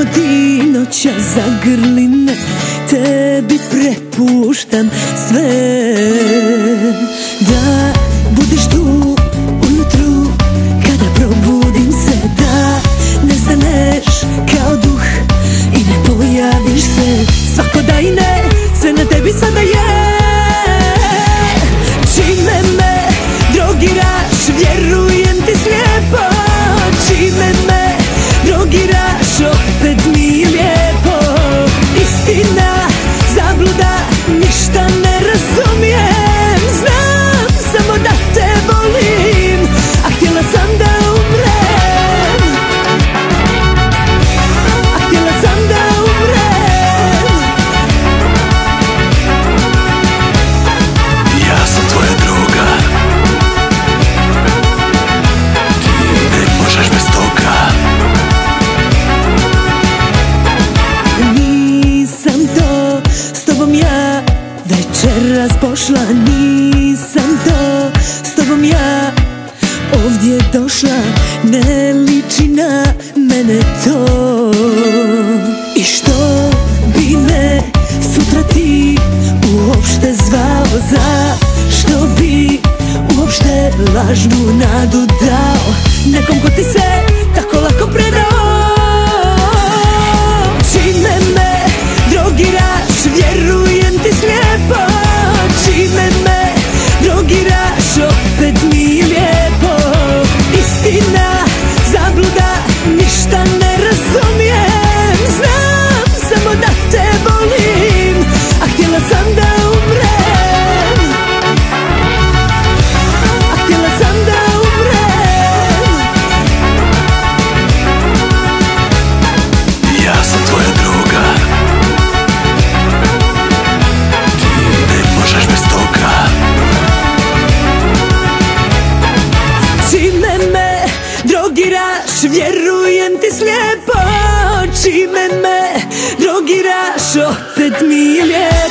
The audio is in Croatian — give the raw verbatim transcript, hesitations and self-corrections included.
ti noća zagrli me, tebi prepuštam sve. Da budeš tu ujutru kada probudim se, da nestaneš kao duh i ne pojaviš se. Svako da i ne, sve na tebi sada je. Čime me drogiraš, vjerujem ti slijepo. Čime me drogiraš, opet mi je lijepo. Istina, zabluda, ništa ne razumijem. Znam samo da te volim, a htjela sam da umrem. A htjela sam da umrem. Ja sam tvoja droga, ti ne možeš bez toga. Nisam to s tobom ja večeras pošla, nisam to s tobom ja ovdje došla. Ne liči na mene to. I što bi me sutra ti uopšte zvao, zašto bi uopšte lažnu nadu dao nekom ko ti se tako lako predao. Čime me drogiraš, vjerujem ti slijepo. Čime me drogiraš, opet mi je lijepo. Istina, zabluda, ništa ne razumijem. Znam samo da te volim, a htjela sam da umrem. A htjela sam da umrem. Ja sam tvoja droga, ti ne možeš bez toga. Čime me drogiraš, vjerujem ti slijepo. Čime me drogiraš, opet mi je lijepo.